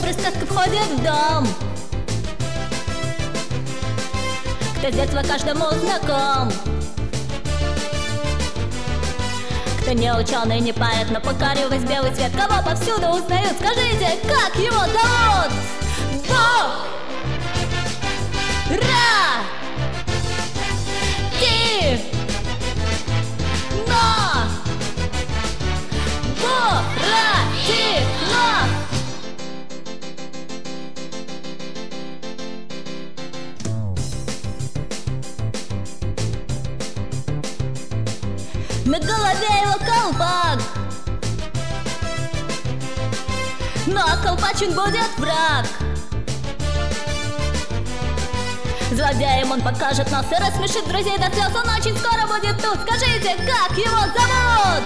приставка входит в дом, кто с детства каждому знаком, кто не ученый, не поэт, но покорил весь белый свет, кого повсюду узнают. Скажите, как его зовут? Буратино! На голове его колпак, но колпачен будет враг. Злодеем он покажет нос и рассмешит друзей до слез. Он очень скоро будет тут. Скажите, как его зовут?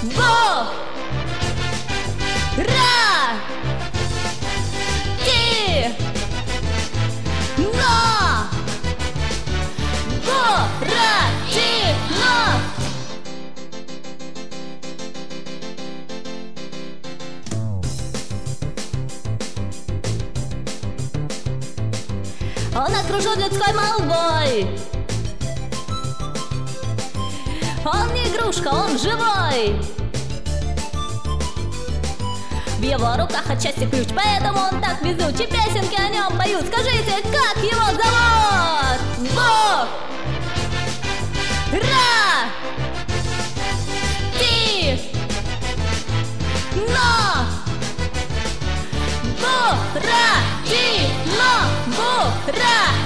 Буратино! Он окружен людской молвой. Он не игрушка, он живой. В его руках отчасти ключ, поэтому он так везучий. Песенки о нем поют. Скажите, как его зовут? Буратино! Буратино!